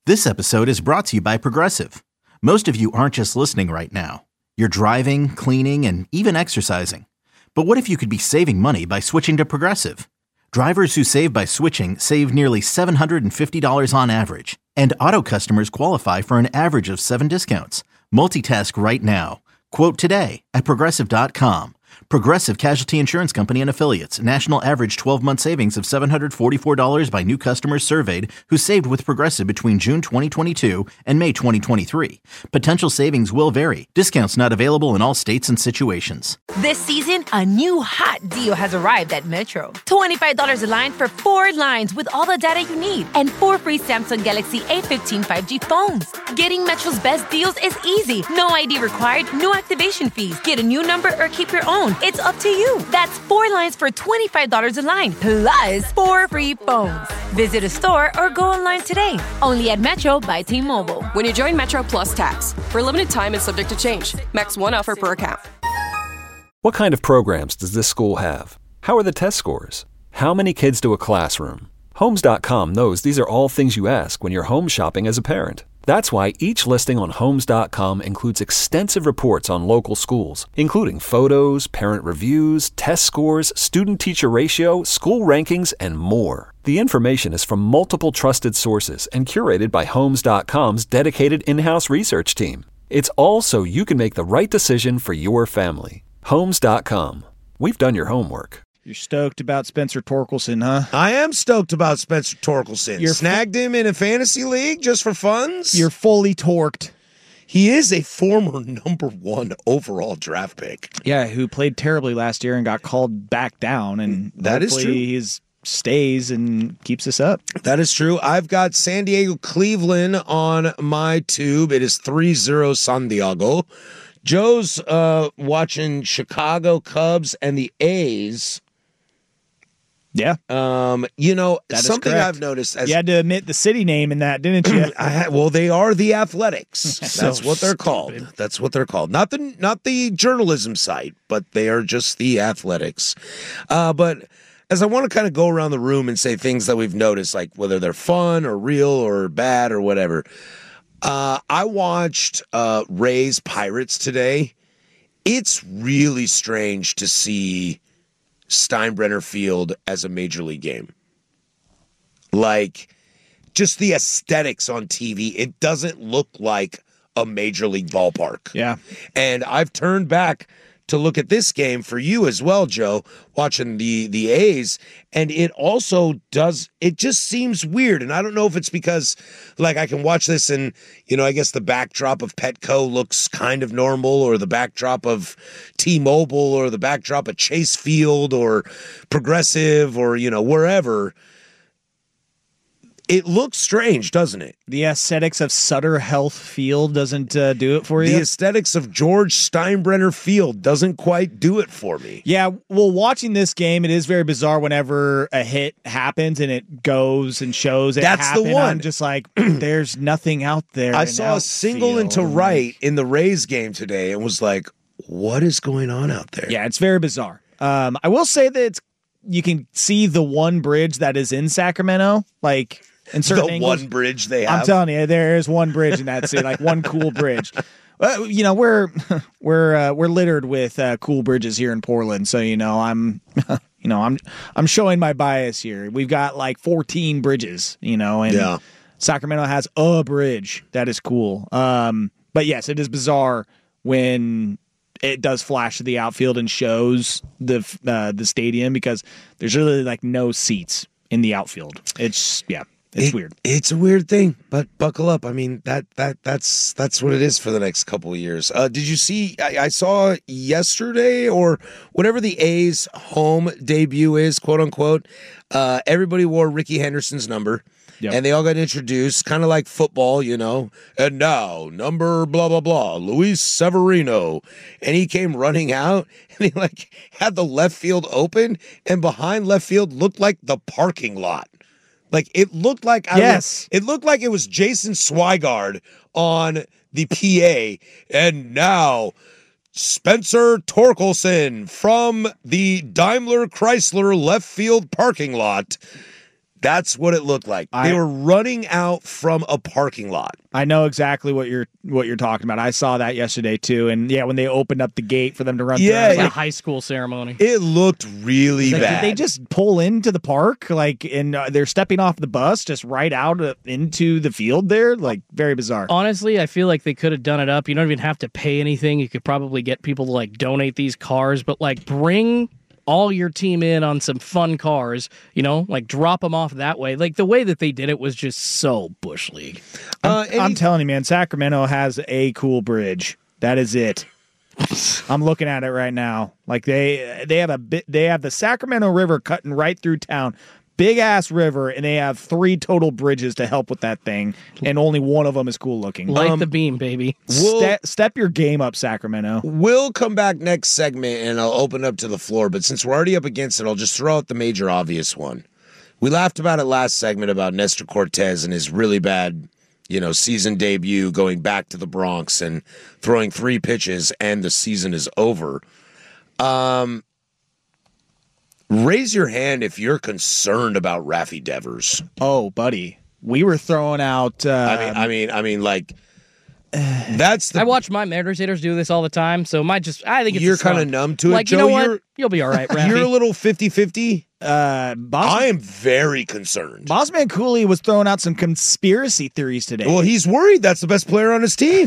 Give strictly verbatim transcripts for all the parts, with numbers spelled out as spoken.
This episode is brought to you by Progressive. Most of you aren't just listening right now. You're driving, cleaning, and even exercising. But what if you could be saving money by switching to Progressive? Drivers who save by switching save nearly seven hundred fifty dollars on average. And auto customers qualify for an average of seven discounts. Multitask right now. Quote today at Progressive dot com. Progressive Casualty Insurance Company and Affiliates. National average twelve-month savings of seven hundred forty-four dollars by new customers surveyed who saved with Progressive between June twenty twenty-two and May twenty twenty-three. Potential savings will vary. Discounts not available in all states and situations. This season, a new hot deal has arrived at Metro. twenty-five dollars a line for four lines with all the data you need and four free Samsung Galaxy A fifteen five G phones. Getting Metro's best deals is easy. No I D required, no activation fees. Get a new number or keep your own. It's up to you. That's four lines for twenty-five dollars a line, plus four free phones. Visit a store or go online today. Only at Metro by T-Mobile. When you join Metro Plus Tax, for a limited time and subject to change. Max one offer per account. What kind of programs does this school have? How are the test scores? How many kids to a classroom? Homes dot com knows these are all things you ask when you're home shopping as a parent. That's why each listing on Homes dot com includes extensive reports on local schools, including photos, parent reviews, test scores, student-teacher ratio, school rankings, and more. The information is from multiple trusted sources and curated by Homes dot com's dedicated in-house research team. It's all so you can make the right decision for your family. Homes dot com. We've done your homework. You're stoked about Spencer Torkelson, huh? I am stoked about Spencer Torkelson. You're Snagged him in a fantasy league just for funds. You're fully torqued. He is a former number one overall draft pick. Yeah, who played terribly last year and got called back down. And that is true. He stays and keeps us up. That is true. I've got San Diego Cleveland on my tube. It is three zero San Diego. Joe's uh, watching Chicago Cubs and the A's. Yeah. Um, you know, that something I've noticed. As, you had to admit the city name in that, didn't you? I had, well, they are the Athletics. So That's what they're stupid. called. That's what they're called. Not the not the journalism site, but they are just the Athletics. Uh, but as I want to kind of go around the room and say things that we've noticed, like whether they're fun or real or bad or whatever. Uh, I watched uh, Rays Pirates today. It's really strange to see Steinbrenner Field as a major league game. Like, just the aesthetics on T V, it doesn't look like a major league ballpark. Yeah. And I've turned back to look at this game for you as well, Joe, watching the the A's, and it also does, it just seems weird. And I don't know if it's because, like, I can watch this and, you know, I guess the backdrop of Petco looks kind of normal, or the backdrop of T-Mobile, or the backdrop of Chase Field, or Progressive, or, you know, wherever. It looks strange, doesn't it? The aesthetics of Sutter Health Field doesn't uh, do it for you? The aesthetics of George Steinbrenner Field doesn't quite do it for me. Yeah, well, watching this game, it is very bizarre whenever a hit happens and it goes and shows it That's happen. the one. I'm just like, there's nothing out there. I saw a single into right in the Rays game today and was like, what is going on out there? Yeah, it's very bizarre. Um, I will say that it's, you can see the one bridge that is in Sacramento, like... In certain the angles. one bridge they have. I'm telling you, there is one bridge in that city, like one cool bridge. Uh, you know, we're we're uh, we're littered with uh, cool bridges here in Portland, so you know, I'm you know, I'm I'm showing my bias here. We've got like fourteen bridges, you know, and yeah. Sacramento has a bridge that is cool. Um, but yes, it is bizarre when it does flash to the outfield and shows the uh, the stadium, because there's really like no seats in the outfield. It's yeah. It's it, weird. It's a weird thing, but buckle up. I mean, that that that's that's what it is for the next couple of years. Uh, did you see? I, I saw yesterday or whatever the A's home debut is, quote unquote. Uh, everybody wore Ricky Henderson's number, yep. And they all got introduced, kind of like football, you know. And now number blah blah blah, Luis Severino, and he came running out, and he like had the left field open, and behind left field looked like the parking lot. Like it looked like I yes, was, it looked like it was Jason Swigard on the P A, and now Spencer Torkelson from the Daimler Chrysler left field parking lot That's what it looked like. I, they were running out from a parking lot. I know exactly what you're what you're talking about. I saw that yesterday too, and yeah, when they opened up the gate for them to run yeah, through, It's like, a high school ceremony. It looked really like, bad. did they just pull into the park, like, and uh, they're stepping off the bus just right out uh, into the field there? Like, very bizarre. Honestly, I feel like they could have done it up. You don't even have to pay anything. You could probably get people to like donate these cars, but like bring all your team in on some fun cars, you know, like drop them off that way. Like the way that they did it was just so Bush League. Uh, I'm, I'm telling you, man, Sacramento has a cool bridge. That is it. I'm looking at it right now. Like they they have a bit, they have the Sacramento River cutting right through town. Big ass river, and they have three total bridges to help with that thing, and only one of them is cool looking. Light Um, the beam, baby. We'll- Ste- step your game up, Sacramento. We'll come back next segment and I'll open up to the floor. But since we're already up against it, I'll just throw out the major obvious one. We laughed about it last segment about Nestor Cortez and his really bad, you know, season debut going back to the Bronx and throwing three pitches and the season is over. Um, raise your hand if you're concerned about Rafi Devers. Oh, buddy, we were throwing out. Uh, I mean, I mean, I mean, like that's the. I watch my Mariners hitters do this all the time, so my just I think it's You're a slump. kinda numb to it, Like, Joe. you know what? You're- You'll be all right, Rafi. You're a little fifty-fifty. uh, Boss, I am very concerned. Bossman Cooley was throwing out some conspiracy theories today. Well, he's worried that's the best player on his team.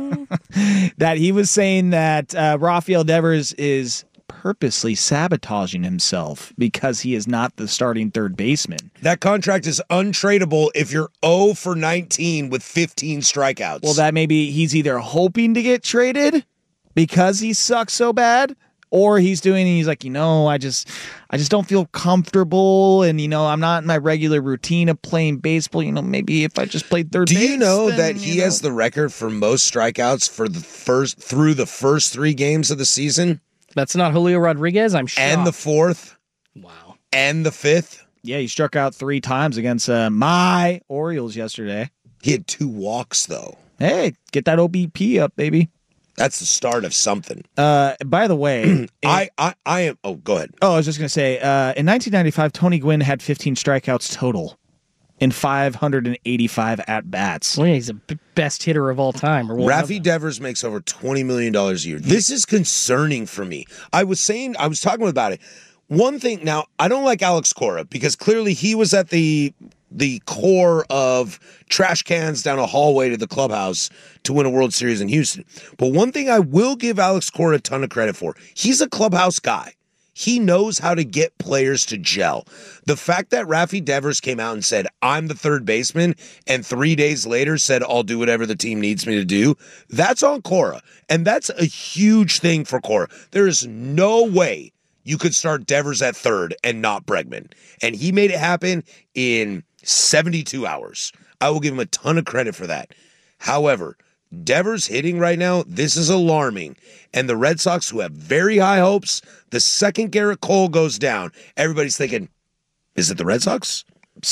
that he was saying that uh, Rafael Devers is purposely sabotaging himself because he is not the starting third baseman. That contract is untradeable if you're zero for nineteen with fifteen strikeouts. Well, that maybe he's either hoping to get traded because he sucks so bad, or he's doing, he's like, you know, I just, I just don't feel comfortable, and you know, I'm not in my regular routine of playing baseball. You know, maybe if I just played third Do base. you know then, that you he know. has the record for most strikeouts for the first through the first three games of the season, That's not Julio Rodriguez. I'm shocked. and the fourth, wow. and the fifth? Yeah, he struck out three times against uh, my Orioles yesterday. He had two walks though. Hey, get that O B P up, baby. That's the start of something. Uh, by the way, I, I, I am. Oh, go ahead. oh, I was just gonna say, uh, in nineteen ninety-five, Tony Gwynn had fifteen strikeouts total in five hundred eighty-five at bats. Well, yeah, he's the b- best hitter of all time. Or one of Rafi them. Devers makes over twenty million dollars a year. This is concerning for me. I was saying, I was talking about it. One thing, now, I don't like Alex Cora because clearly he was at the the core of trash cans down a hallway to the clubhouse to win a World Series in Houston. But one thing I will give Alex Cora a ton of credit for, he's a clubhouse guy. He knows how to get players to gel. The fact that Rafi Devers came out and said, I'm the third baseman, and three days later said, I'll do whatever the team needs me to do, that's on Cora. And that's a huge thing for Cora. There is no way you could start Devers at third and not Bregman. And he made it happen in seventy-two hours. I will give him a ton of credit for that. However, Devers hitting right now, this is alarming. And the Red Sox, who have very high hopes, the second Garrett Cole goes down, everybody's thinking, is it the Red Sox?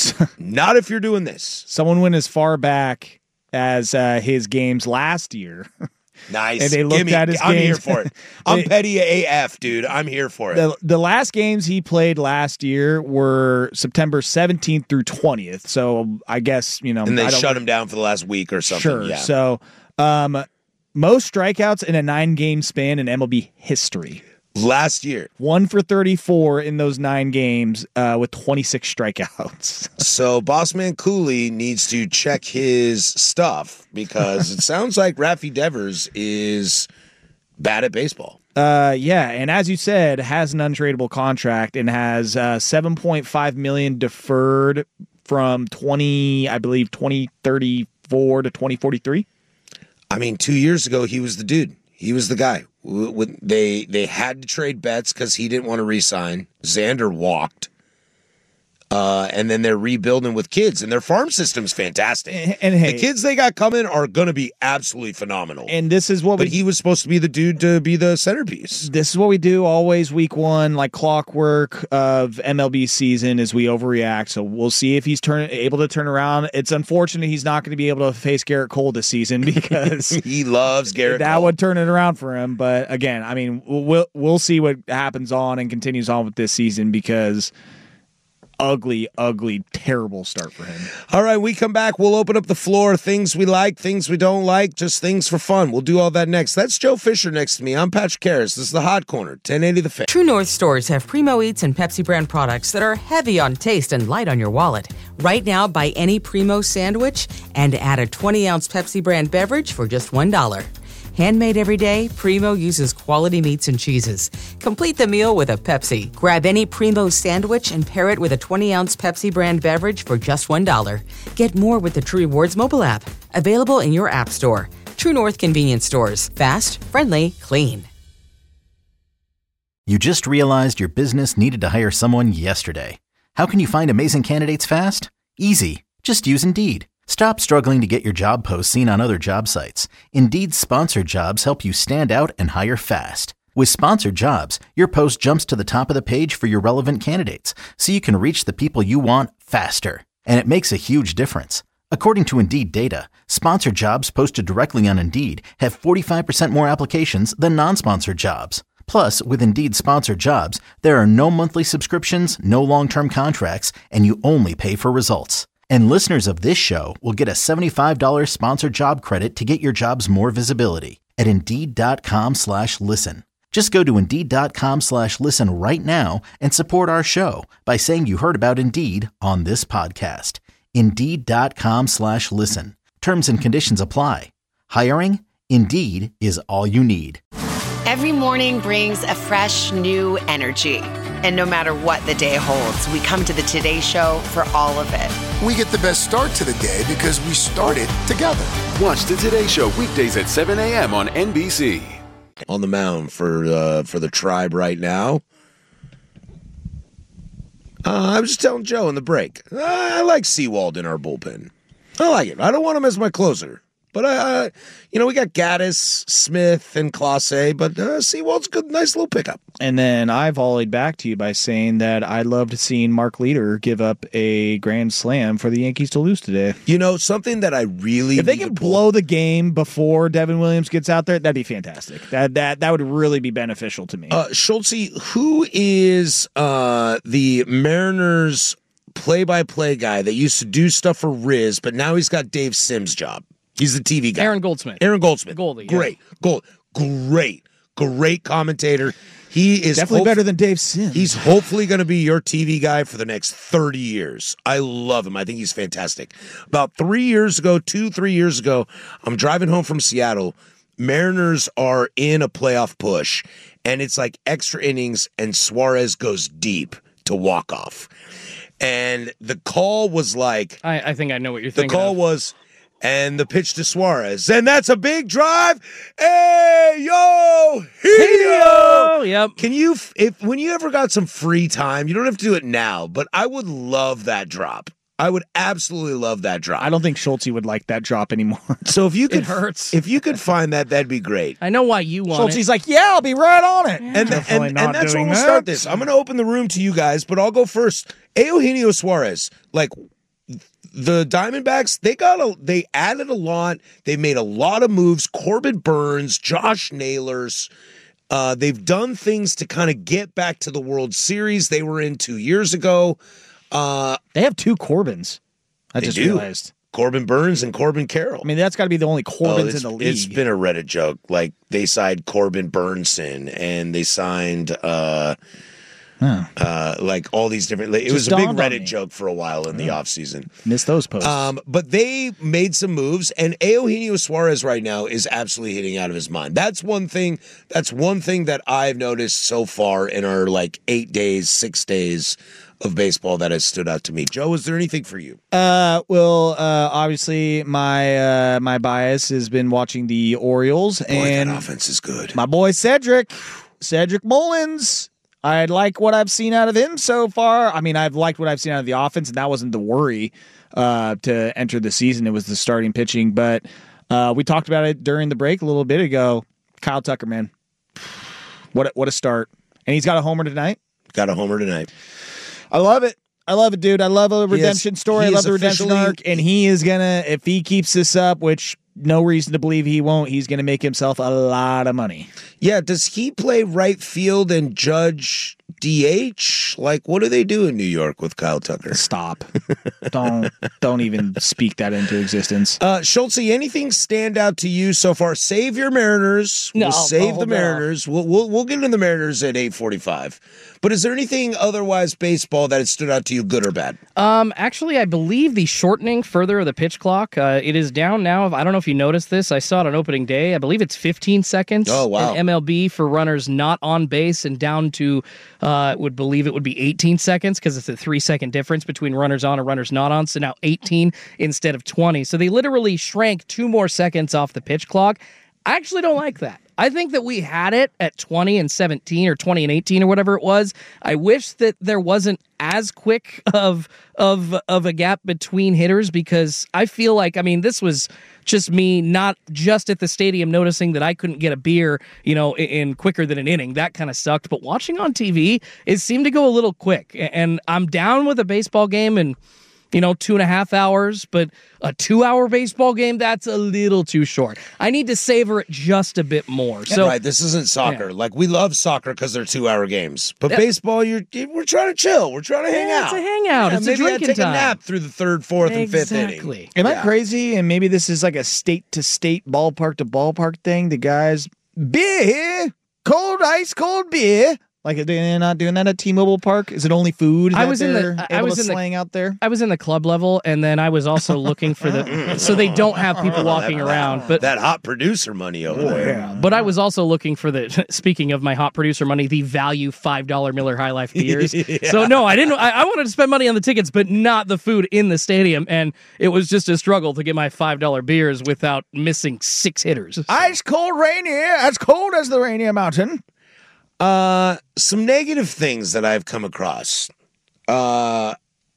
Not if you're doing this. Someone went as far back as uh, his games last year. Nice. And they looked Give me, at his I'm games. here for it. I'm They- petty A F, dude. I'm here for it. The, the last games he played last year were September seventeenth through twentieth. So I guess, you know. and they I don't- shut him down for the last week or something. Sure. Yeah. So um, most strikeouts in a nine game span in M L B history. Last year. One for thirty-four in those nine games uh, with twenty-six strikeouts. So Bossman Cooley needs to check his stuff because it sounds like Rafi Devers is bad at baseball. Uh, yeah, and as you said, has an untradeable contract and has uh, seven point five million dollars deferred from twenty, I believe, twenty thirty-four to twenty forty-three. I mean, two years ago, he was the dude. He was the guy. When they they had to trade Betts because he didn't want to re-sign. Xander walked. Uh, and then they're rebuilding with kids, and their farm system's fantastic. And, and hey, the kids they got coming are going to be absolutely phenomenal. and this is what but we he was supposed to be the dude to be the centerpiece. this is what we do always week one, like clockwork of M L B season, is we overreact. So we'll see if he's turn able to turn around. It's unfortunate he's not going to be able to face Garrett Cole this season because He loves Garrett that Cole. would turn it around for him. But again, I mean, we'll we'll see what happens on and continues on with this season because ugly, ugly, terrible start for him. All right, we come back. We'll open up the floor. Things we like, things we don't like, just things for fun. We'll do all that next. That's Joe Fisher next to me. I'm Patrick Harris. This is the Hot Corner, ten eighty The Fan. True North stores have Primo Eats and Pepsi brand products that are heavy on taste and light on your wallet. Right now, buy any Primo sandwich and add a twenty ounce Pepsi brand beverage for just one dollar. Handmade every day, Primo uses quality meats and cheeses. Complete the meal with a Pepsi. Grab any Primo sandwich and pair it with a twenty ounce Pepsi brand beverage for just one dollar. Get more with the True Rewards mobile app. Available in your app store. True North convenience stores. Fast, friendly, clean. You just realized your business needed to hire someone yesterday. How can you find amazing candidates fast? Easy. Just use Indeed. Stop struggling to get your job posts seen on other job sites. Indeed's sponsored jobs help you stand out and hire fast. With sponsored jobs, your post jumps to the top of the page for your relevant candidates, so you can reach the people you want faster. And it makes a huge difference. According to Indeed data, sponsored jobs posted directly on Indeed have forty-five percent more applications than non-sponsored jobs. Plus, with Indeed sponsored jobs, there are no monthly subscriptions, no long-term contracts, and you only pay for results. And listeners of this show will get a seventy-five dollars sponsored job credit to get your jobs more visibility at Indeed.com slash listen. Just go to Indeed.com slash listen right now and support our show by saying you heard about Indeed on this podcast. Indeed.com slash listen. Terms and conditions apply. Hiring? Indeed is all you need. Every morning brings a fresh, new energy. And no matter what the day holds, we come to the Today Show for all of it. We get the best start to the day because we started together. Watch the Today Show weekdays at seven a.m. on N B C. On the mound for uh, for the Tribe right now. Uh, I was just telling Joe in the break. Uh, I like Sewald in our bullpen. I like it. I don't want him as my closer. But, uh, you know, we got Gaddis, Smith, and Clase, but uh, Sewald's a good, nice little pickup. And then I volleyed back to you by saying that I loved seeing Mark Leader give up a grand slam for the Yankees to lose today. You know, something that I really... If they can blow the game before Devin Williams gets out there, that'd be fantastic. That that that would really be beneficial to me. Uh, Schultze, who is uh, the Mariners play-by-play guy that used to do stuff for Riz, but now he's got Dave Sims' job? He's the T V guy. Aaron Goldsmith. Aaron Goldsmith. Goldie. Great. Yeah. Gold. Great. Great commentator. He is definitely hope- better than Dave Sims. He's hopefully going to be your T V guy for the next thirty years. I love him. I think he's fantastic. About three years ago, two, three years ago, I'm driving home from Seattle. Mariners are in a playoff push, and it's like extra innings, and Suarez goes deep to walk off. And the call was like... I, I think I know what you're the thinking The call of. was... And the pitch to Suarez. And that's a big drive. Hey, yo, Hideo. Yep. Can you, if when you ever got some free time, you don't have to do it now, but I would love that drop. I would absolutely love that drop. I don't think Schultze would like that drop anymore. So if you could, it hurts. If you could find that, that'd be great. I know why you want Schultze's it. Schultze's like, yeah, I'll be right on it. Yeah. And, the, and, and that's where we'll that. start this. I'm going to open the room to you guys, but I'll go first. Eugenio Suarez, like, the Diamondbacks, they got a, they added a lot. They made a lot of moves. Corbin Burns, Josh Naylors. Uh, they've done things to kind of get back to the World Series they were in two years ago. Uh, they have two Corbins. I just do. realized. Corbin Burns and Corbin Carroll. I mean, that's got to be the only Corbins oh, in the league. It's been a Reddit joke. Like, they signed Corbin Burnson, and they signed... Uh, Huh. Uh, like all these different, it Just was a big Reddit joke for a while in the yeah. offseason. Missed those posts. Um, but they made some moves, and Eugenio Suarez right now is absolutely hitting out of his mind. That's one thing. That's one thing that I've noticed so far in our like eight days, six days of baseball that has stood out to me. Joe, is there anything for you? Uh, well, uh, obviously my uh, my bias has been watching the Orioles, boy, and that offense is good. My boy Cedric, Cedric Mullins. I like what I've seen out of him so far. I mean, I've liked what I've seen out of the offense, and that wasn't the worry uh, to enter the season. It was the starting pitching. But uh, we talked about it during the break a little bit ago. Kyle Tucker, man. What a, what a start. And he's got a homer tonight. Got a homer tonight. I love it. I love it, dude. I love a redemption is, story. I love the redemption arc. And he is going to, if he keeps this up, which no reason to believe he won't, he's going to make himself a lot of money. Yeah, does he play right field and Judge D H? Like, what do they do in New York with Kyle Tucker? Stop. don't don't even speak that into existence. Uh, Schultze, anything stand out to you so far? Save your Mariners. No, we'll save hold the Mariners. We'll, we'll we'll get into the Mariners at eight forty-five. But is there anything otherwise baseball that has stood out to you, good or bad? Um, actually, I believe the shortening further of the pitch clock, uh, it is down now. I don't know if you noticed this. I saw it on opening day. I believe it's fifteen seconds Oh, wow. in M L B for runners not on base, and down to, uh, would believe it would be eighteen seconds because it's a three-second difference between runners on and runners not on. So now eighteen instead of twenty. So they literally shrank two more seconds off the pitch clock. I actually don't like that. I think that we had it at twenty and seventeen or twenty and eighteen or whatever it was. I wish that there wasn't as quick of of of a gap between hitters, because I feel like, I mean, this was just me not just at the stadium noticing that I couldn't get a beer, you know, in, in quicker than an inning. That kind of sucked. But watching on T V, it seemed to go a little quick. And I'm down with a baseball game and, you know, two and a half hours, but a two-hour baseball game, that's a little too short. I need to savor it just a bit more. So, right, this isn't soccer. Yeah. Like, we love soccer because they're two-hour games. But Yeah. baseball, you're we're trying to chill. We're trying to hang Yeah, out. it's a hangout. Yeah, It's a maybe drinking I'd take time. a nap through the third, fourth, and fifth inning. Exactly. Am Yeah. I crazy? And maybe this is like a state-to-state, ballpark-to-ballpark thing. The guys, beer here, cold, ice cold beer. Like, are they not doing that at T-Mobile Park? Is it only food I that was in the- they're I able was to in the- slang out there? I was in the club level, and then I was also looking for the, so they don't have people walking around. But That hot producer money over there. But I was also looking for the, speaking of my hot producer money, the value five dollar Miller High Life beers. So no, I didn't, I, I wanted to spend money on the tickets, but not the food in the stadium. And it was just a struggle to get my five dollar beers without missing six hitters. Ice cold Rainier, as cold as the Rainier Mountain. Uh, some negative things that I've come across. Uh,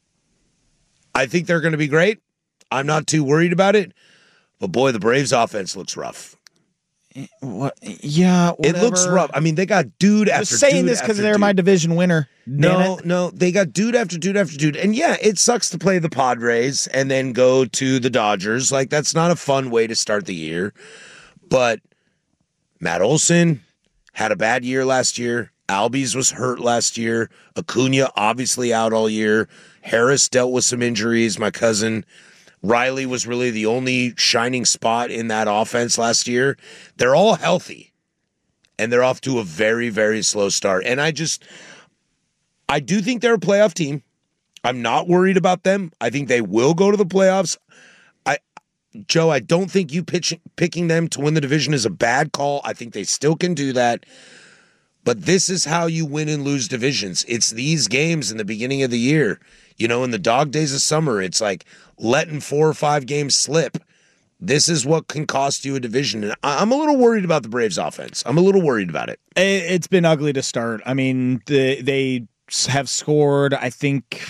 I think they're going to be great. I'm not too worried about it. But boy, the Braves offense looks rough. What? Yeah, It looks whatever. rough. I mean, they got dude after Just saying dude this because after they're dude. my division winner. Damn No, it. no, they got dude after dude after dude. And yeah, it sucks to play the Padres and then go to the Dodgers. Like, that's not a fun way to start the year. But Matt Olson had a bad year last year. Albies was hurt last year. Acuna obviously out all year. Harris dealt with some injuries. My cousin Riley was really the only shining spot in that offense last year. They're all healthy, and they're off to a very, very slow start. And I just, I do think they're a playoff team. I'm not worried about them. I think they will go to the playoffs. I, Joe, I don't think you pitch, picking them to win the division is a bad call. I think they still can do that. But this is how you win and lose divisions. It's these games in the beginning of the year. You know, in the dog days of summer, it's like letting four or five games slip. This is what can cost you a division. And I- I'm a little worried about the Braves offense. I'm a little worried about it. It- It's been ugly to start. I mean, the, they have scored, I think,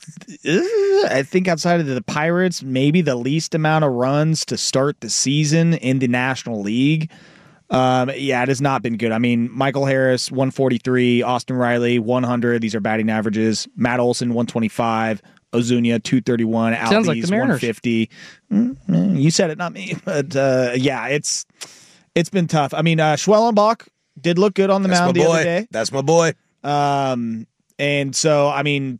I think outside of the Pirates, maybe the least amount of runs to start the season in the National League. Um, yeah, it has not been good. I mean, Michael Harris, one forty-three, Austin Riley, one hundred. These are batting averages. Matt Olson, one twenty-five, Ozuna, two thirty-one, Sounds like the Albies, Mariners. one fifty. Mm, you said it, not me. But uh, yeah, it's it's been tough. I mean, uh, Schwellenbach did look good on the That's mound my the boy. other day. That's my boy. Um, and so, I mean,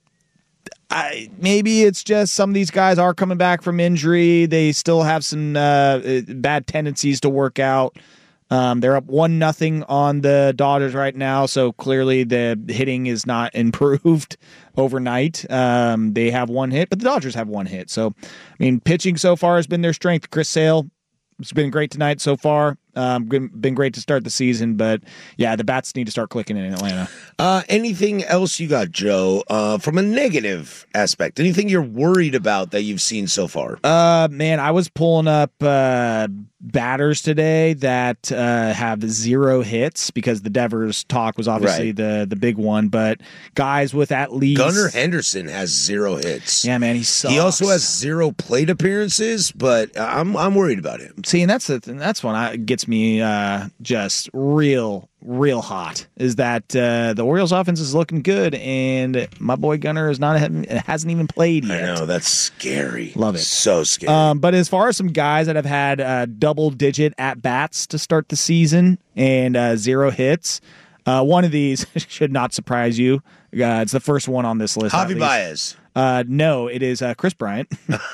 I, maybe it's just some of these guys are coming back from injury. They still have some uh, bad tendencies to work out. Um, they're up one nothing on the Dodgers right now, so clearly the hitting is not improved overnight. Um, they have one hit, but the Dodgers have one hit. So, I mean, pitching so far has been their strength. Chris Sale, it's been great tonight so far. Um, been great to start the season, but yeah, the bats need to start clicking in Atlanta. Uh, anything else you got, Joe, uh, from a negative aspect? Anything you're worried about that you've seen so far? Uh, man, I was pulling up uh, batters today that uh, have zero hits because the Devers talk was obviously Right. the the big one, but guys with at least Gunnar Henderson has zero hits. Yeah, man, he sucks. He also has zero plate appearances, but I'm I'm worried about him. See, and that's the th- that's one that gets me uh, just real, real hot. Is that uh, the Orioles' offense is looking good, and my boy Gunnar is not hasn't even played yet. I know, that's scary. Love it. So scary. Um, but as far as some guys that have had uh, double-digit at-bats to start the season and uh, zero hits, Uh, one of these should not surprise you. Uh, it's the first one on this list. Javi Baez. Uh, no, it is uh, Chris Bryant.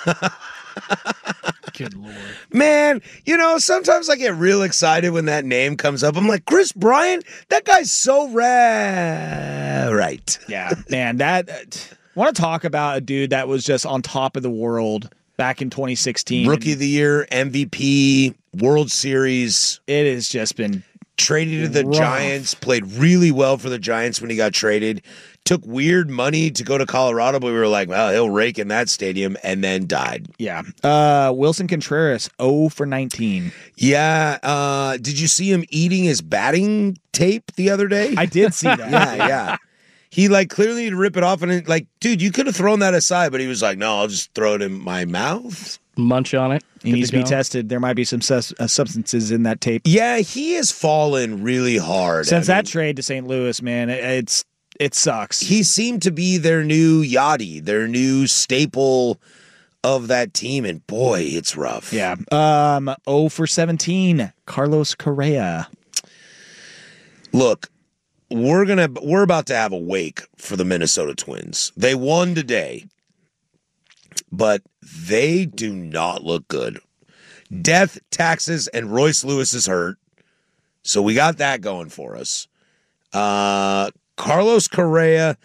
Good Lord. Man, you know, sometimes I get real excited when that name comes up. I'm like, Chris Bryant? That guy's so rare. Right. Yeah, man, that... Uh, want to talk about a dude that was just on top of the world back in twenty sixteen. Rookie of the Year, M V P, World Series. It has just been traded to the rough. Giants, played really well for the Giants when he got traded. Took weird money to go to Colorado, but we were like, well, he'll rake in that stadium, and then died. Yeah. Uh, Wilson Contreras, zero for nineteen. Yeah. Uh, did you see him eating his batting tape the other day? I did see that. yeah, yeah. He, like, clearly needed to rip it off, and, it, like, dude, you could have thrown that aside, but he was like, no, I'll just throw it in my mouth. Munch on it. He needs to, to be tested. There might be some sus- uh, substances in that tape. Yeah, he has fallen really hard. Since I that mean, trade to Saint Louis, man, it, it's it sucks. He seemed to be their new Yachty, their new staple of that team, and boy, it's rough. Yeah. Um, zero for seventeen, Carlos Correa. Look, we're gonna we're about to have a wake for the Minnesota Twins. They won today, but they do not look good. Death, taxes, and Royce Lewis is hurt, so we got that going for us. Uh, Carlos Correa.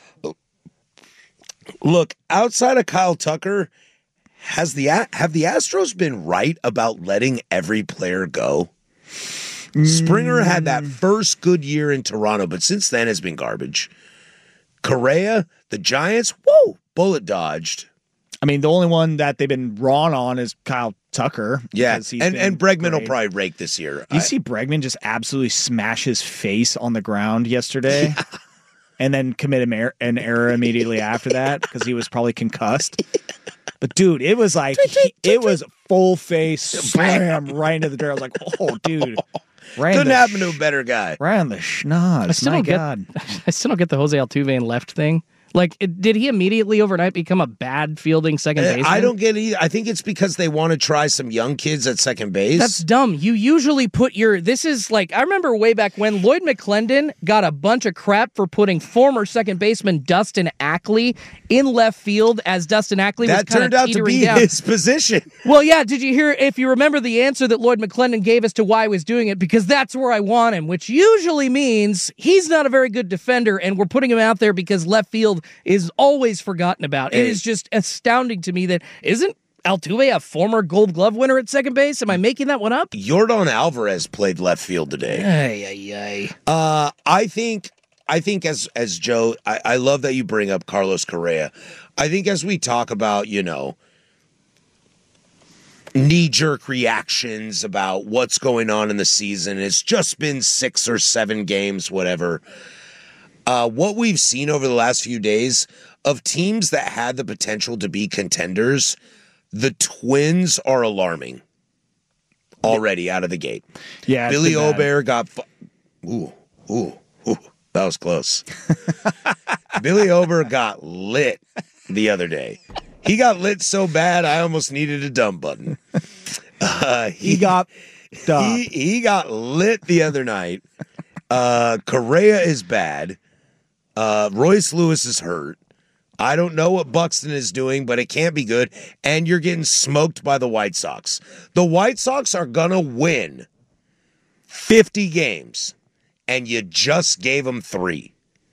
Look, outside of Kyle Tucker, has the have the Astros been right about letting every player go? Springer had that first good year in Toronto, but since then has been garbage. Correa, the Giants, whoa, bullet dodged. I mean, the only one that they've been wrong on is Kyle Tucker. Yeah, and, and Bregman great. will probably rake this year. Do you I, see Bregman just absolutely smash his face on the ground yesterday? Yeah. And then commit an error immediately after that because he was probably concussed. But, dude, it was like, he, it was full face slam right into the dirt. I was like, oh, dude. Right Couldn't happen to a better guy. Right on the schnoz. I still My don't get, God. I still don't get the Jose Altuve and left thing. Like, it, did he immediately overnight become a bad fielding second baseman? I don't get it either. I think it's because they want to try some young kids at second base. That's dumb. You usually put your... This is like... I remember way back when Lloyd McClendon got a bunch of crap for putting former second baseman Dustin Ackley in left field as Dustin Ackley was kind of teetering down. That turned out to be down. his position. Well, yeah. Did you hear... If you remember the answer that Lloyd McClendon gave as to why he was doing it, because that's where I want him, which usually means he's not a very good defender, and we're putting him out there because left field is always forgotten about. It is just astounding to me that isn't Altuve a former Gold Glove winner at second base? Am I making that one up? Yordan Alvarez played left field today. Ay, ay, ay. Uh, I think, I think as as Joe, I, I love that you bring up Carlos Correa. I think as we talk about, you know, knee-jerk reactions about what's going on in the season, it's just been six or seven games, whatever. Uh, what we've seen over the last few days of teams that had the potential to be contenders, the Twins are alarming already out of the gate. Yeah, Billy Obear got fu- ooh ooh ooh that was close. Billy Obear got lit the other day. He got lit so bad I almost needed a dump button. Uh, he, he got he, he got lit the other night. Uh, Correa is bad. Uh, Royce Lewis is hurt. I don't know what Buxton is doing, but it can't be good. And you're getting smoked by the White Sox. The White Sox are going to win fifty games, and you just gave them three.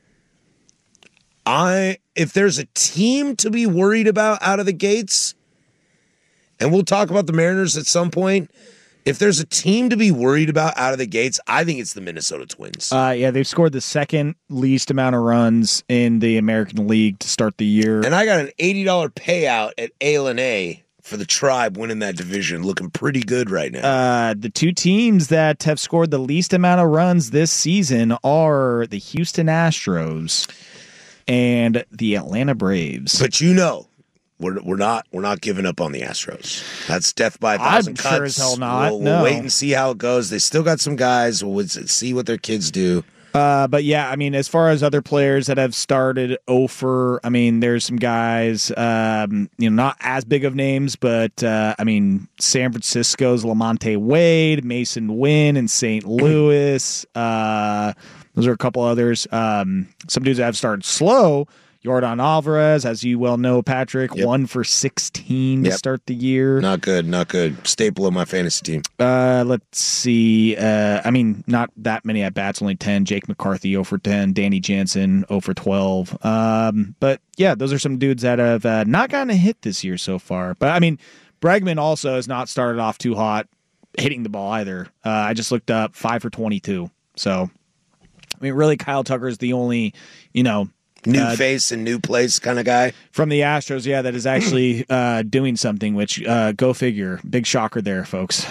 I, if there's a team to be worried about out of the gates, and we'll talk about the Mariners at some point, if there's a team to be worried about out of the gates, I think it's the Minnesota Twins. Uh, yeah, they've scored the second least amount of runs in the American League to start the year. And I got an eighty dollars payout at A L N A for the Tribe winning that division. Looking pretty good right now. Uh, the two teams that have scored the least amount of runs this season are the Houston Astros and the Atlanta Braves. But you know, We're we're not we're not giving up on the Astros. That's death by a thousand I'm cuts. sure as hell not. We'll, no. we'll wait and see how it goes. They still got some guys. We'll see what their kids do. Uh, but yeah, I mean, as far as other players that have started over, I mean, there's some guys, um, you know, not as big of names, but uh, I mean, San Francisco's Lamonte Wade, Mason Wynn in Saint Louis. Uh, those are a couple others. Um, some dudes that have started slow. Yordan Alvarez, as you well know, Patrick, yep. one for sixteen yep. to start the year. Not good, not good. Staple of my fantasy team. Uh, let's see. Uh, I mean, not that many at bats, only ten. Jake McCarthy, zero for ten. Danny Jansen, zero for twelve. Um, but yeah, those are some dudes that have uh, not gotten a hit this year so far. But I mean, Bregman also has not started off too hot hitting the ball either. Uh, I just looked up five for twenty-two. So, I mean, really, Kyle Tucker is the only, you know, New uh, face and new place kind of guy. From the Astros, yeah, that is actually uh, doing something, which, uh, go figure. Big shocker there, folks.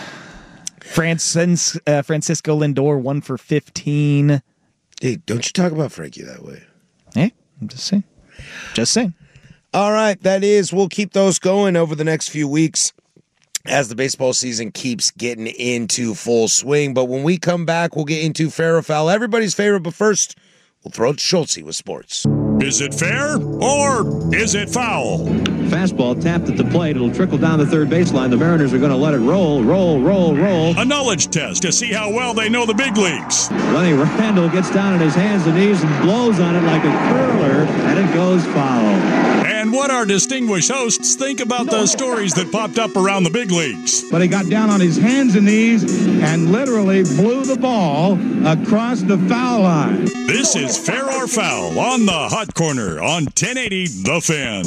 Francis, uh, Francisco Lindor, one for fifteen. Hey, don't you talk about Frankie that way. Hey, I'm just saying. Just saying. All right, that is, we'll keep those going over the next few weeks as the baseball season keeps getting into full swing. But when we come back, we'll get into fair or foul, everybody's favorite. But first, we'll throw it to Schultze with sports. Is it fair or is it foul? Fastball tapped at the plate. It'll trickle down the third baseline. The Mariners are going to let it roll, roll, roll, roll. A knowledge test to see how well they know the big leagues. Lenny Randle gets down on his hands and knees and blows on it like a curler, and it goes foul. And what our distinguished hosts think about the stories that popped up around the big leagues. But he got down on his hands and knees and literally blew the ball across the foul line. This is Fair or Foul on the Hot Corner on ten eighty The Fan.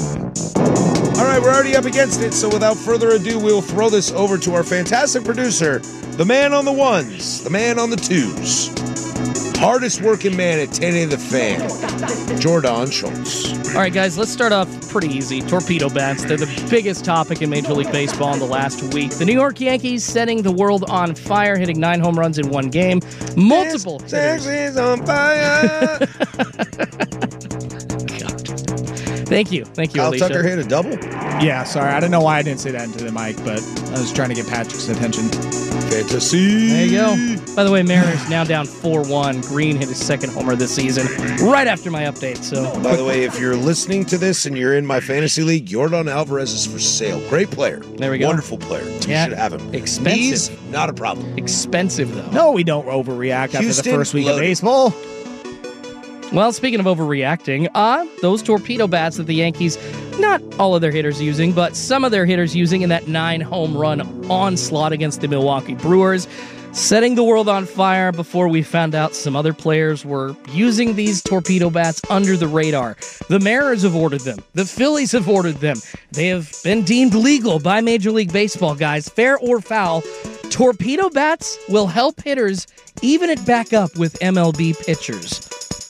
All right, we're already up against it, so without further ado, we'll throw this over to our fantastic producer, the man on the ones, the man on the twos, hardest working man at ten eighty The Fan, Jordan Schultz. All right, guys, let's start off pretty easy. Torpedo bats, they're the biggest topic in Major League Baseball in the last week. The New York Yankees setting the world on fire, hitting nine home runs in one game. Multiple Texas is on fire. Thank you. Thank you, Kyle Alicia. Tucker hit a double? Yeah, sorry. I don't know why I didn't say that into the mic, but I was trying to get Patrick's attention. Fantasy. There you go. By the way, Mariners now down four one. Green hit his second homer this season right after my update. So, by the way, if you're listening to this and you're in my fantasy league, Yordan Alvarez is for sale. Great player. There we go. Wonderful player. You yeah. should have him. Expensive. Knees, not a problem. Expensive, though. No, we don't overreact Houston, after the first week loaded. of baseball. Well, speaking of overreacting, uh, those torpedo bats that the Yankees, not all of their hitters using, but some of their hitters using in that nine home run onslaught against the Milwaukee Brewers, setting the world on fire before we found out some other players were using these torpedo bats under the radar. The Mariners have ordered them. The Phillies have ordered them. They have been deemed legal by Major League Baseball, guys. Fair or foul, torpedo bats will help hitters even it back up with M L B pitchers.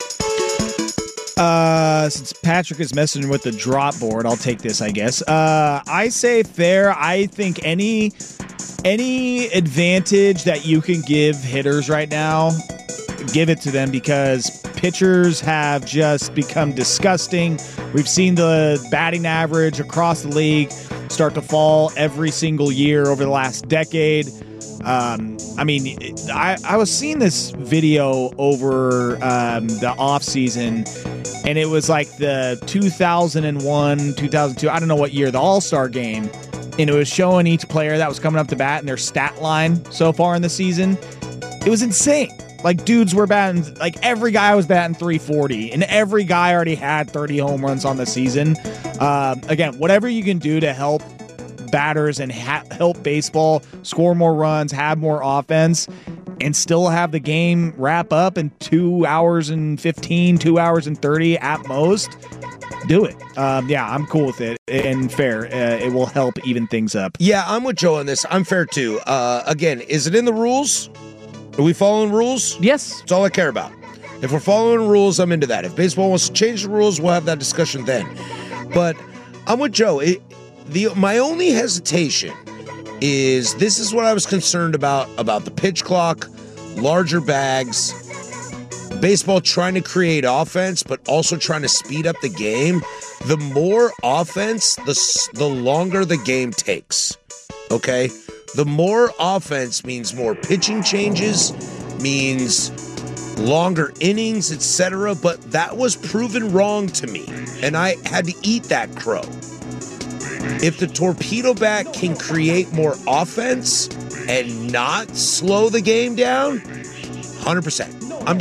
Uh, since Patrick is messing with the drop board, I'll take this, I guess. Uh, I say fair. I think any any advantage that you can give hitters right now, give it to them, because pitchers have just become disgusting. We've seen the batting average across the league start to fall every single year over the last decade. Um, I mean, I, I was seeing this video over um, the off season, and it was like the two thousand one, two thousand two, I don't know what year, the All-Star game, and it was showing each player that was coming up to bat and their stat line so far in the season. It was insane. Like, dudes were batting, like every guy was batting three forty, and every guy already had thirty home runs on the season. Um, again, whatever you can do to help batters and ha- help baseball score more runs, have more offense, and still have the game wrap up in two hours and fifteen, two hours and thirty at most, do it. Um, yeah, I'm cool with it and fair. Uh, it will help even things up. Yeah, I'm with Joe on this. I'm fair too. Uh, again, is it in the rules? Are we following rules? Yes. That's all I care about. If we're following rules, I'm into that. If baseball wants to change the rules, we'll have that discussion then. But I'm with Joe. It, the my only hesitation is this is what I was concerned about, about the pitch clock, larger bags, baseball trying to create offense, but also trying to speed up the game. The more offense, the, the longer the game takes, okay? The more offense means more pitching changes, means longer innings, et cetera, but that was proven wrong to me, and I had to eat that crow. If the torpedo bat can create more offense and not slow the game down, one hundred percent. I'm down.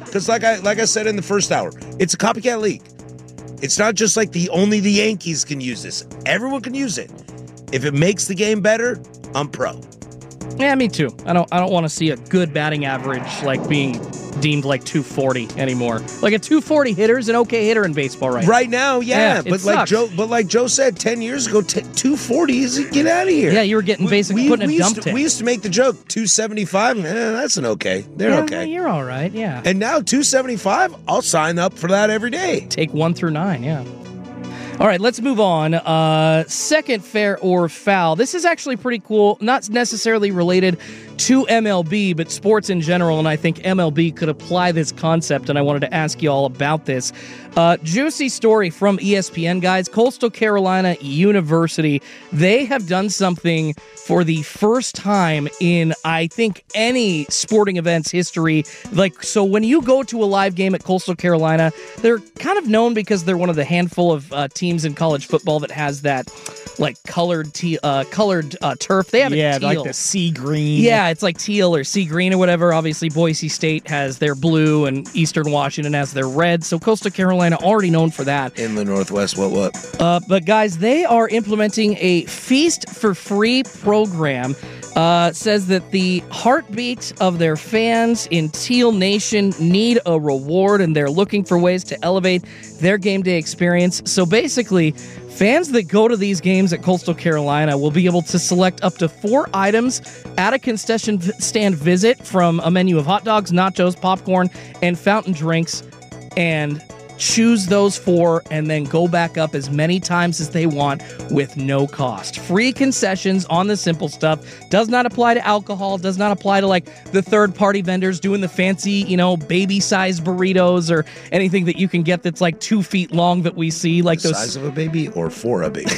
because like I like I said in the first hour, it's a copycat league. It's not just like the only the Yankees can use this. Everyone can use it. If it makes the game better, I'm pro. Yeah, me too. I don't. I don't want to see a good batting average like being deemed like two forty anymore. Like a two forty hitter is an okay hitter in baseball right now. Right now, yeah, Yeah, it but like sucks. Joe, but like Joe said ten years ago, t- two forty is get out of here. Yeah, you were getting basically put in a we dump used to, tank. We used to make the joke two seventy-five. Eh, that's an okay. They're Yeah, okay. You're all right. Yeah. And now two seventy-five, I'll sign up for that every day. Take one through nine. Yeah. All right, let's move on. Uh, second fair or foul. This is actually pretty cool. Not necessarily related to M L B, but sports in general, and I think M L B could apply this concept, and I wanted to ask you all about this. Uh, juicy story from E S P N, guys. Coastal Carolina University, they have done something for the first time in, I think, any sporting event's history. Like, so when you go to a live game at Coastal Carolina, they're kind of known because they're one of the handful of uh, teams in college football that has that, like, colored te- uh, colored uh, turf. They have yeah, it teal. like the sea green. Yeah, it's like teal or sea green or whatever. Obviously, Boise State has their blue and Eastern Washington has their red. So Coastal Carolina already known for that. In the Northwest, what, what? Uh, but guys, they are implementing a Feast for Free program. Uh, says that the heartbeat of their fans in Teal Nation need a reward, and they're looking for ways to elevate their game day experience. So basically, fans that go to these games at Coastal Carolina will be able to select up to four items at a concession stand visit from a menu of hot dogs, nachos, popcorn, and fountain drinks, and choose those four and then go back up as many times as they want with no cost. Free concessions on the simple stuff. Does not apply to alcohol. Does not apply to like the third-party vendors doing the fancy, you know, baby-sized burritos or anything that you can get that's like two feet long that we see. Like The those size of a baby or for a baby?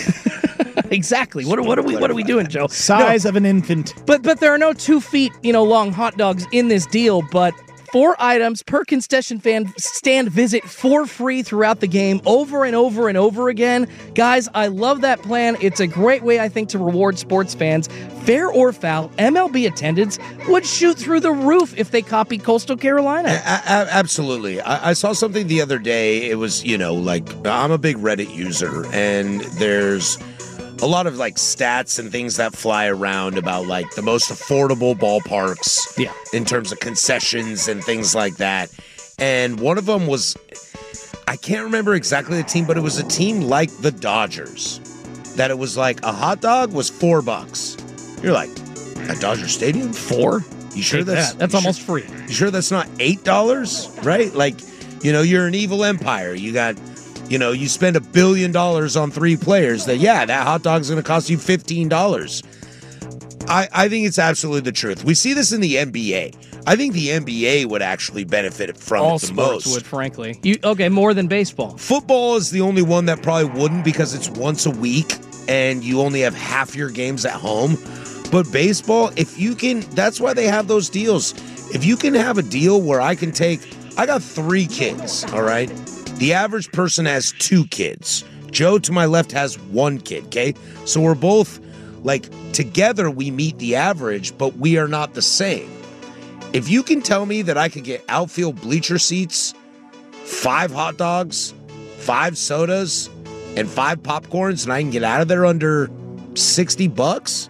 exactly. What, what are we? What are we doing, Joe? Size No. of an infant. But but there are no two feet, you know, long hot dogs in this deal. But four items per concession fan stand visit for free throughout the game, over and over and over again. Guys, I love that plan. It's a great way, I think, to reward sports fans. Fair or foul, M L B attendance would shoot through the roof if they copied Coastal Carolina. A- a- absolutely. I-, I saw something the other day. It was, you know, like, I'm a big Reddit user, and there's a lot of like stats and things that fly around about like the most affordable ballparks yeah. in terms of concessions and things like that. And one of them was, I can't remember exactly the team, but it was a team like the Dodgers, that it was like a hot dog was four bucks. You're like, at Dodger Stadium? Four? You sure Take that's that. That's you almost sure, free. You sure that's not eight dollars? Right? Like, you know, you're an evil empire. You got, you know, you spend a billion dollars on three players. That yeah, that hot dog's going to cost you fifteen dollars. I I think it's absolutely the truth. We see this in the N B A. I think the N B A would actually benefit from All it the sports most. would, frankly. You okay? More than baseball. Football is the only one that probably wouldn't because it's once a week and you only have half your games at home. But baseball, if you can, that's why they have those deals. If you can have a deal where I can take, I got three kids, all right? The average person has two kids. Joe to my left has one kid, okay? So we're both, like, together we meet the average, but we are not the same. If you can tell me that I could get outfield bleacher seats, five hot dogs, five sodas, and five popcorns, and I can get out of there under sixty bucks,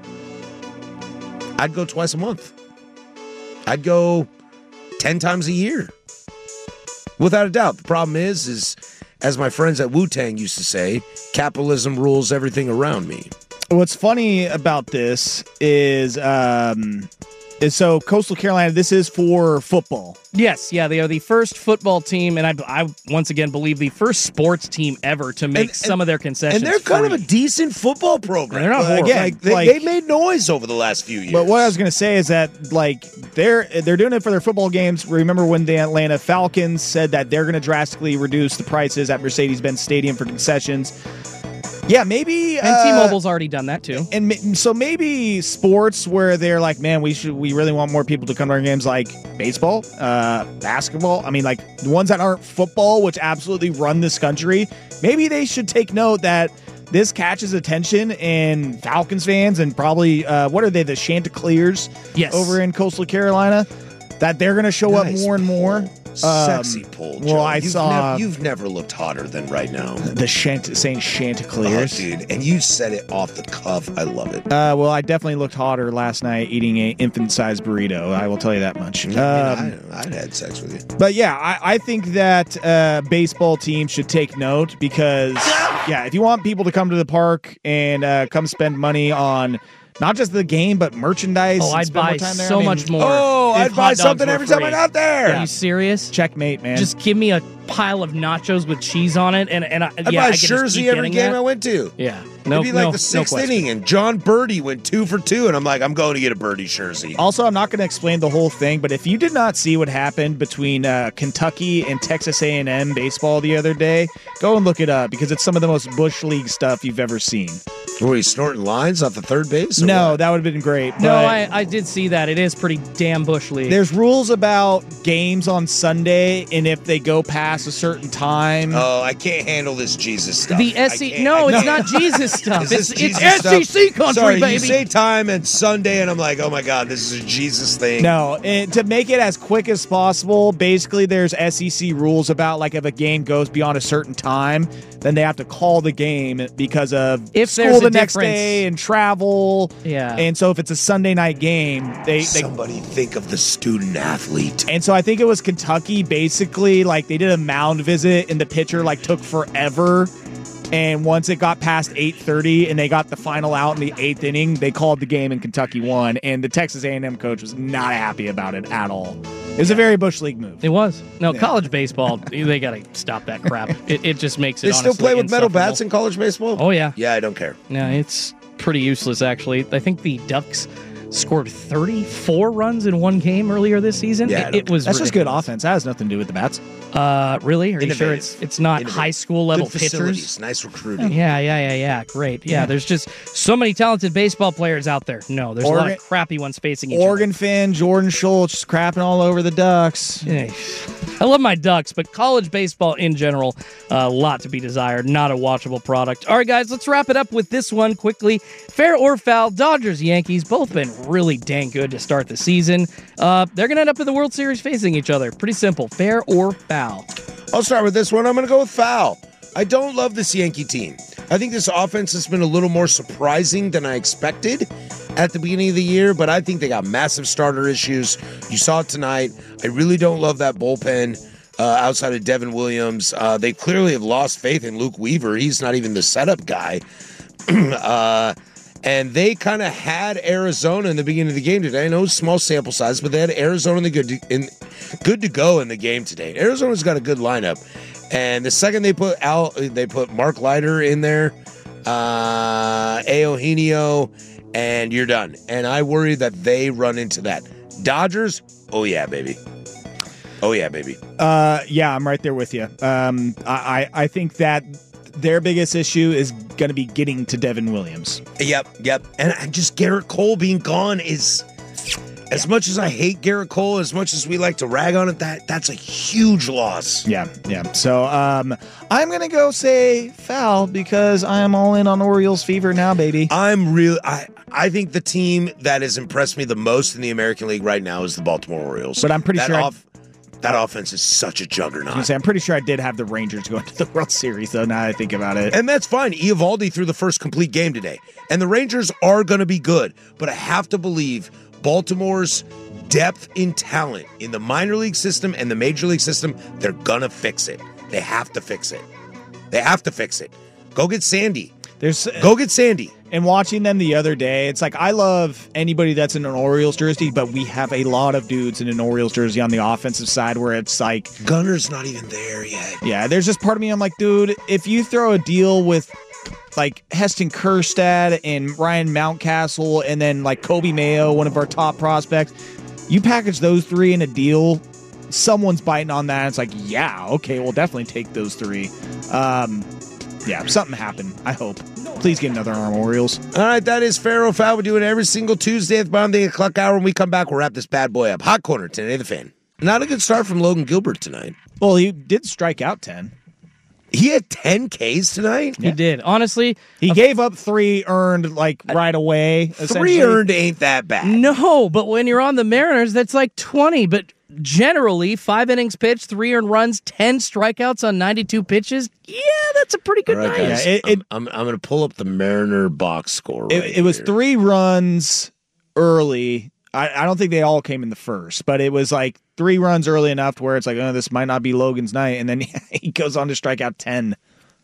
I'd go twice a month. I'd go ten times a year. Without a doubt. The problem is, is as my friends at Wu-Tang used to say, capitalism rules everything around me. What's funny about this is, um, is so Coastal Carolina, this is for football. Yes, yeah, they are the first football team, and I, I once again believe the first sports team ever to make And- some and- of their concessions And they're kind free. of a decent football program. They're not But horrible. again, Like- they, like- they've made noise over the last few years. But what I was going to say is that like they're they're doing it for their football games. Remember when the Atlanta Falcons said that they're going to drastically reduce the prices at Mercedes-Benz Stadium for concessions? Yeah, maybe. And uh, T-Mobile's already done that too. And ma- so maybe sports where they're like, man, we should, we really want more people to come to our games, like baseball, uh, basketball. I mean, like the ones that aren't football, which absolutely run this country. Maybe they should take note that this catches attention in Falcons fans and probably uh, what are they, the Chanticleers? Yes. Over in Coastal Carolina. That they're going to show Nice up more and more. Sexy Um, pull. Well, Joe. I you've saw nev- you've never looked hotter than right now. the Chant- Saint Chanticleers. Oh, dude, and you said it off the cuff. I love it. Uh, well, I definitely looked hotter last night eating a infant-sized burrito. I will tell you that much. I mean, Um, I, I'd had sex with you. But yeah, I, I think that uh, baseball teams should take note because, yeah, if you want people to come to the park and uh, come spend money on not just the game but merchandise, Oh, and I'd spend more buy time there, so I mean, much more. Oh, if I'd hot buy dogs something were every time I free. got there. Are you serious? Checkmate, man. Just give me a pile of nachos with cheese on it, and and I, I'd yeah, buy I a could just jersey keep every getting game that. I went to. Yeah, no, It'd be like no, the sixth no question. inning, and John Birdie went two for two, and I'm like, I'm going to get a Birdie jersey. Also, I'm not going to explain the whole thing, but if you did not see what happened between uh, Kentucky and Texas A and M baseball the other day, go and look it up because it's some of the most Bush League stuff you've ever seen. Were you snorting lines off the third base? or No, what? that would have been great. No, but I, I did see that. It is pretty damn Bush League. There's rules about games on Sunday, and if they go past a certain time. Oh, I can't handle this Jesus stuff. The I S E can't- no, I it's can't- not Jesus stuff. Is this It's, Jesus it's stuff? S E C country, Sorry, baby. you say time and Sunday, and I'm like, oh my God, this is a Jesus thing. No, and to make it as quick as possible, basically there's S E C rules about like if a game goes beyond a certain time, then they have to call the game because of If school there's the a next difference. day and travel. Yeah. And so if it's a Sunday night game, they, they Somebody think of the student athlete. and so I think it was Kentucky basically like they did a mound visit and the pitcher like took forever. And once it got past eight thirty and they got the final out in the eighth inning, they called the game and Kentucky won. And the Texas A and M coach was not happy about it at all. It was a very Bush League move. It was. No, Yeah. college baseball, they got to stop that crap. It, it just makes it They still honestly play with metal insufferable. bats in college baseball? Oh, yeah. Yeah, I don't care. No, it's pretty useless, actually. I think the Ducks scored thirty-four runs in one game earlier this season. Yeah, I it, don't it was That's just good ridiculous. offense. That has nothing to do with the bats. Uh, really? Are you sure Innovative. it's it's not Innovative. high school level Good facilities, pitchers? nice recruiting. Yeah, yeah, yeah, yeah. Great. Yeah, there's just so many talented baseball players out there. No, there's a lot Oregon- of crappy ones facing each Oregon fan Jordan Schultz just crapping all over the Ducks. other. Yeah. I love my Ducks, but college baseball in general, a lot to be desired. Not a watchable product. All right, guys, let's wrap it up with this one quickly. Fair or foul, Dodgers, Yankees, both been really dang good to start the season. Uh, they're going to end up in the World Series facing each other. Pretty simple. Fair or foul? I'll start with this one. I'm going to go with foul. I don't love this Yankee team. I think this offense has been a little more surprising than I expected at the beginning of the year, but I think they got massive starter issues. You saw it tonight. I really don't love that bullpen uh, outside of Devin Williams. Uh, they clearly have lost faith in Luke Weaver. He's not even the setup guy. uh, and they kind of had Arizona in the beginning of the game today. I know it's small sample size, but they had Arizona in the good to, in, good to go in the game today. Arizona's got a good lineup. And the second they put Al, they put Mark Leiter in there, uh, Eugenio, and you're done. And I worry that they run into that. Dodgers, oh yeah, baby. Oh yeah, baby. Uh, yeah, I'm right there with you. Um, I, I I think that their biggest issue is going to be getting to Devin Williams. Yep, yep. And I just Garrett Cole being gone is, as much as I hate Garrett Cole, as much as we like to rag on it, that that's a huge loss. Yeah, yeah. So um, I'm going to go say foul because I am all in on Orioles fever now, baby. I'm real. I I think the team that has impressed me the most in the American League right now is the Baltimore Orioles. But I'm pretty that sure I- off, that offense is such a juggernaut. I was gonna say, I'm pretty sure I did have the Rangers going to the World Series, though, now that I think about it. And that's fine. Eovaldi threw the first complete game today. And the Rangers are going to be good. But I have to believe Baltimore's depth in talent in the minor league system and the major league system, they're going to fix it. They have to fix it. They have to fix it. Go get Sandy. There's Go get Sandy. And watching them the other day, it's like I love anybody that's in an Orioles jersey, but we have a lot of dudes in an Orioles jersey on the offensive side where it's like Gunner's not even there yet. Yeah, there's just part of me I'm like, dude, if you throw a deal with like Heston Kjerstad and Ryan Mountcastle and then like Kobe Mayo, one of our top prospects, you package those three in a deal, someone's biting on that. And it's like, yeah, okay, we'll definitely take those three. Um, yeah, something happened. I hope. Please get another arm, Orioles. All right, that is Fair or Foul. We do it every single Tuesday at the bottom of the eight o'clock hour. When we come back, we'll wrap this bad boy up. Hot Corner, today the Fan. Not a good start from Logan Gilbert tonight. Well, he did strike out ten. He had ten Ks tonight? He did. Honestly, he a, gave up three earned like right away. Three earned ain't that bad. No, but when you're on the Mariners, that's like twenty. But generally, five innings pitched, three earned runs, ten strikeouts on ninety-two pitches. Yeah, that's a pretty good All right, night. guys, Yeah, it- I'm, it- I'm, I'm going to pull up the Mariner box score. Right It, it was here. three runs early. I, I don't think they all came in the first, but it was like three runs early enough to where it's like, oh, this might not be Logan's night. And then he goes on to strike out ten.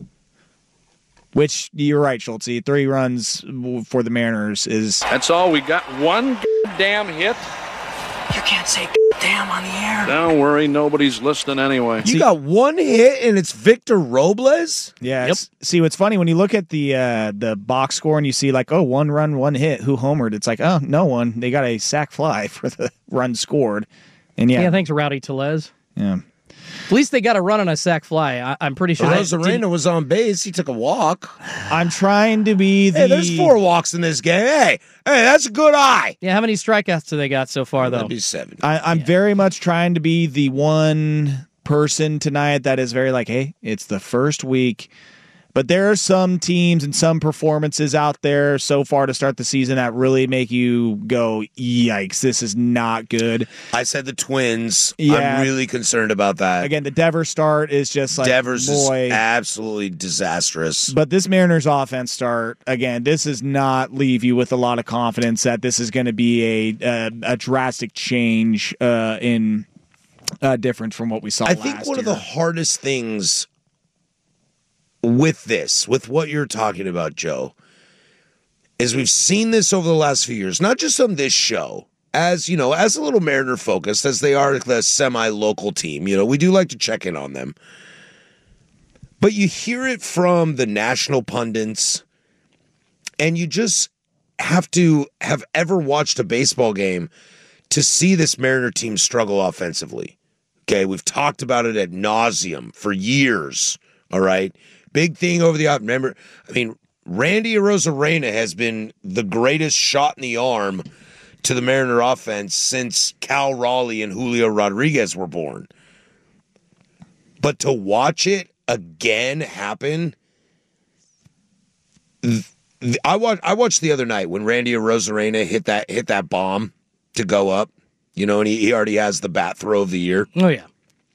Which, you're right, Schultze. Three runs for the Mariners is... That's all. We got one damn hit. You can't say damn on the air. Don't worry, nobody's listening anyway. You got one hit, and it's Victor Robles? Yeah. Yep. See, what's funny, when you look at the uh, the box score and you see like, oh, one run, one hit, who homered? It's like, oh, no one. They got a sac fly for the run scored. And yeah. Yeah, thanks, Rowdy Tellez. Yeah. At least they got a run on a sac fly. I, I'm pretty sure. Well, that Rosarena was on base. He took a walk. I'm trying to be the... Hey, there's four walks in this game. Hey, hey, that's a good eye. Yeah, how many strikeouts do they got so far, though? That'd be seven. I, I'm yeah. very much trying to be the one person tonight that is very like, hey, it's the first week. But there are some teams and some performances out there so far to start the season that really make you go, yikes, this is not good. I said the Twins. Yeah. I'm really concerned about that. Again, the Devers start is just like, Devers boy. is absolutely disastrous. But this Mariners offense start, again, this does not leave you with a lot of confidence that this is going to be a, a, a drastic change uh, in uh, difference from what we saw I last think one year. of the hardest things with this, with what you're talking about, Joe, is we've seen this over the last few years, not just on this show, as, you know, as a little Mariner focused, as they are the semi-local team, you know, we do like to check in on them. But you hear it from the national pundits, and you just have to have ever watched a baseball game to see this Mariner team struggle offensively. Okay, we've talked about it ad nauseum for years, all right? Big thing over the off. Remember, I mean, Randy Arozarena has been the greatest shot in the arm to the Mariner offense since Cal Raleigh and Julio Rodriguez were born. But to watch it again happen, I watched. I watched the other night when Randy Arozarena hit that hit that bomb to go up. You know, and he, he already has the bat throw of the year. Oh yeah.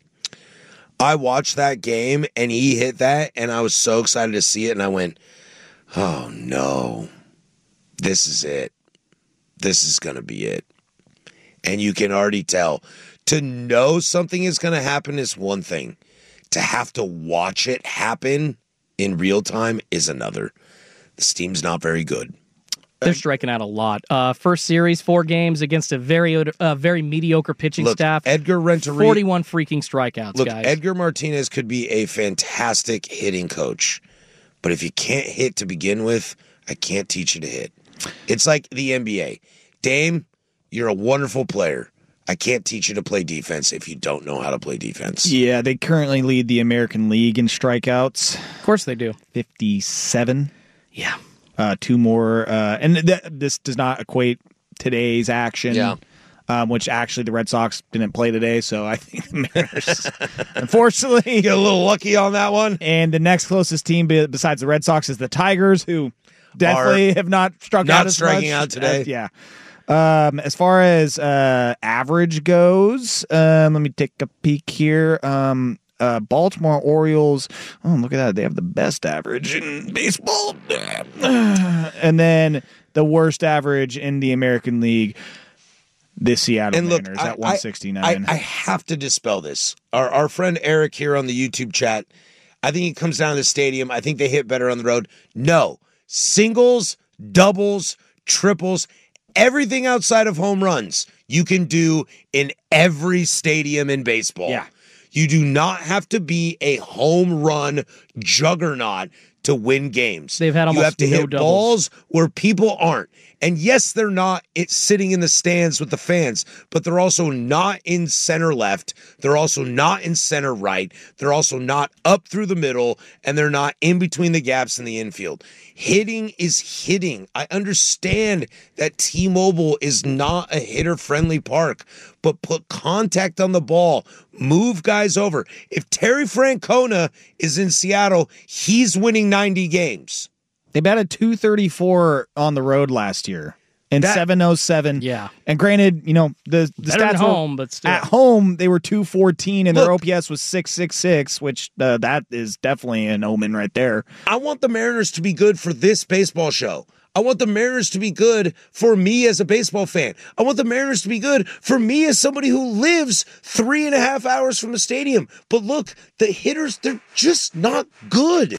I watched that game, and he hit that, and I was so excited to see it, and I went, oh, no, this is it. This is going to be it. And you can already tell. To know something is going to happen is one thing. To have to watch it happen in real time is another. This team's not very good. They're striking out a lot. Uh, first series, four games against a very uh, very mediocre pitching Look, staff. Edgar Renteria, forty-one freaking strikeouts, Look, guys. Edgar Martinez could be a fantastic hitting coach, but if you can't hit to begin with, I can't teach you to hit. It's like the N B A. Dame, you're a wonderful player. I can't teach you to play defense if you don't know how to play defense. Yeah, they currently lead the American League in strikeouts. Of course they do. fifty-seven. Yeah. Uh, two more, uh, and th- this does not equate today's action, yeah. um, which actually the Red Sox didn't play today, so I think the Mariners, unfortunately, get a little lucky on that one. And the next closest team be- besides the Red Sox is the Tigers, who definitely Are have not struck not out as striking much. out today. Uh, yeah. Um, as far as uh, average goes, um, let me take a peek here. Um, Uh, Baltimore Orioles, oh, look at that. They have the best average in baseball. And then the worst average in the American League, the Seattle And look, Mariners I, at one sixty-nine. I, I have to dispel this. Our, our friend Eric here on the YouTube chat, I think he comes down to the stadium. I think they hit better on the road. No. Singles, doubles, triples, everything outside of home runs you can do in every stadium in baseball. Yeah. You do not have to be a home run juggernaut to win games. They've had almost You have to no hit doubles. balls where people aren't. And yes, they're not it's sitting in the stands with the fans, but they're also not in center left. They're also not in center right. They're also not up through the middle, and they're not in between the gaps in the infield. Hitting is hitting. I understand that T-Mobile is not a hitter-friendly park, but put contact on the ball, move guys over. If Terry Francona is in Seattle, he's winning ninety games. They batted two thirty-four on the road last year and seven oh seven. Yeah. And granted, you know, the, the Better stats at were, home, but still. at home, they were two fourteen and Look, their O P S was six sixty-six, which uh, that is definitely an omen right there. I want the Mariners to be good for this baseball show. I want the Mariners to be good for me as a baseball fan. I want the Mariners to be good for me as somebody who lives three and a half hours from the stadium. But look, the hitters, they're just not good.